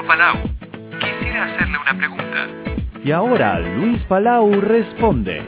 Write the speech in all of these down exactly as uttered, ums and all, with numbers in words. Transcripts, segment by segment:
Palau. Quisiera hacerle una pregunta. Y ahora Luis Palau responde.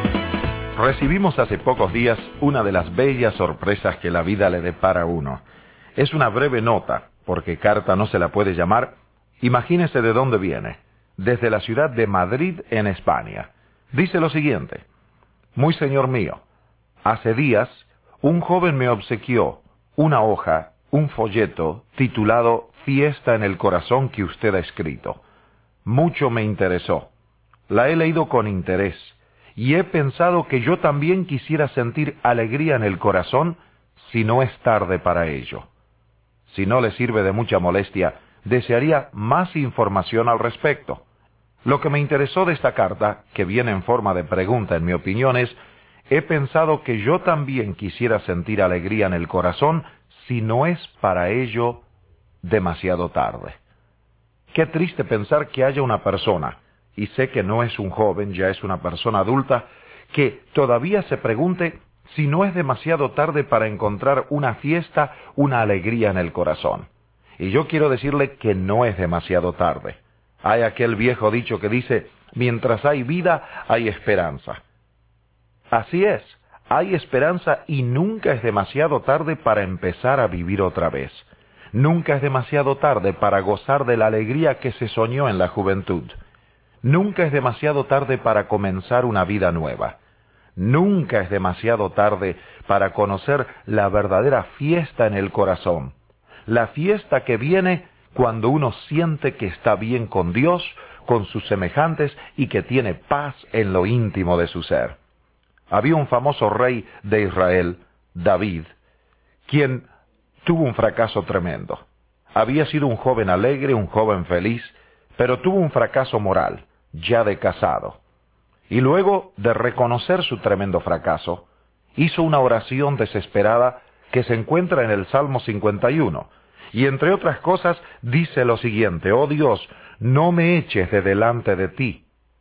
Recibimos hace pocos días una de las bellas sorpresas que la vida le depara a uno. Es una breve nota, porque carta no se la puede llamar. Imagínese de dónde viene. Desde la ciudad de Madrid, en España. Dice lo siguiente: Muy señor mío, hace días un joven me obsequió una hoja, un folleto titulado Fiesta en el corazón que usted ha escrito. Mucho me interesó. La he leído con interés y he pensado que yo también quisiera sentir alegría en el corazón si no es tarde para ello. Si no le sirve de mucha molestia, desearía más información al respecto. Lo que me interesó de esta carta, que viene en forma de pregunta en mi opinión, es: he pensado que yo también quisiera sentir alegría en el corazón si no es para ello demasiado tarde. Qué triste pensar que haya una persona, y sé que no es un joven, ya es una persona adulta, que todavía se pregunte si no es demasiado tarde para encontrar una fiesta, una alegría en el corazón. Y yo quiero decirle que no es demasiado tarde. Hay aquel viejo dicho que dice: mientras hay vida, hay esperanza. Así es, hay esperanza y nunca es demasiado tarde para empezar a vivir otra vez. Nunca es demasiado tarde para gozar de la alegría que se soñó en la juventud. Nunca es demasiado tarde para comenzar una vida nueva. Nunca es demasiado tarde para conocer la verdadera fiesta en el corazón. La fiesta que viene cuando uno siente que está bien con Dios, con sus semejantes y que tiene paz en lo íntimo de su ser. Había un famoso rey de Israel, David, quien tuvo un fracaso tremendo. Había sido un joven alegre, un joven feliz, pero tuvo un fracaso moral, ya de casado. Y luego de reconocer su tremendo fracaso, hizo una oración desesperada que se encuentra en el Salmo cincuenta y uno. Y entre otras cosas dice lo siguiente: oh Dios, no me eches de delante de ti,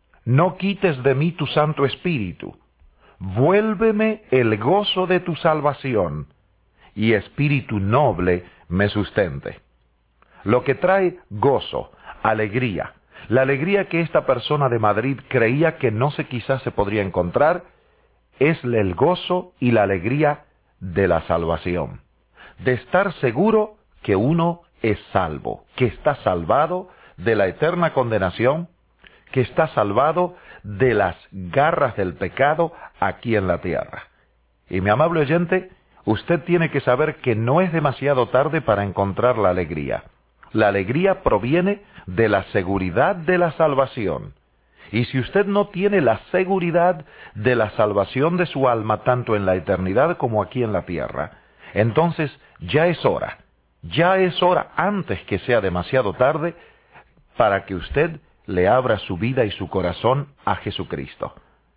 no quites de mí tu Santo Espíritu, vuélveme el gozo de tu salvación, y espíritu noble me sustente. Lo que trae gozo, alegría, la alegría que esta persona de Madrid creía que no se quizás se podría encontrar, es el gozo y la alegría de la salvación, de estar seguro que uno es salvo, que está salvado de la eterna condenación, que está salvado de las garras del pecado aquí en la tierra. Y mi amable oyente, usted tiene que saber que no es demasiado tarde para encontrar la alegría. La alegría proviene de la seguridad de la salvación. Y si usted no tiene la seguridad de la salvación de su alma tanto en la eternidad como aquí en la tierra, entonces ya es hora, ya es hora antes que sea demasiado tarde para que usted le abra su vida y su corazón a Jesucristo.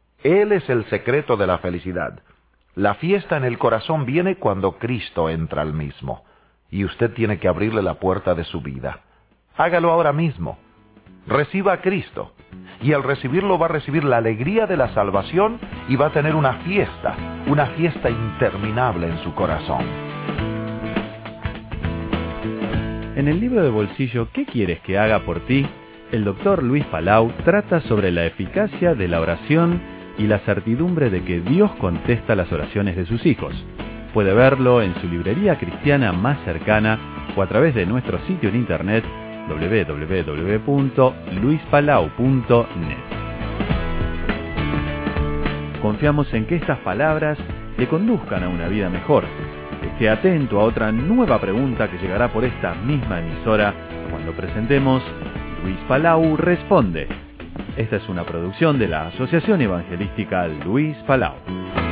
Él es el secreto de la felicidad. La fiesta en el corazón viene cuando Cristo entra al mismo, y usted tiene que abrirle la puerta de su vida. Hágalo ahora mismo. Reciba a Cristo, y al recibirlo va a recibir la alegría de la salvación y va a tener una fiesta, una fiesta interminable en su corazón. En el libro de bolsillo ¿Qué quieres que haga por ti?, el doctor Luis Palau trata sobre la eficacia de la oración y la certidumbre de que Dios contesta las oraciones de sus hijos. Puede verlo en su librería cristiana más cercana o a través de nuestro sitio en internet doble u doble u doble u punto luis palau punto net. Confiamos en que estas palabras le conduzcan a una vida mejor. Esté atento a otra nueva pregunta que llegará por esta misma emisora cuando presentemos Luis Palau Responde. Esta es una producción de la Asociación Evangelística Luis Palau.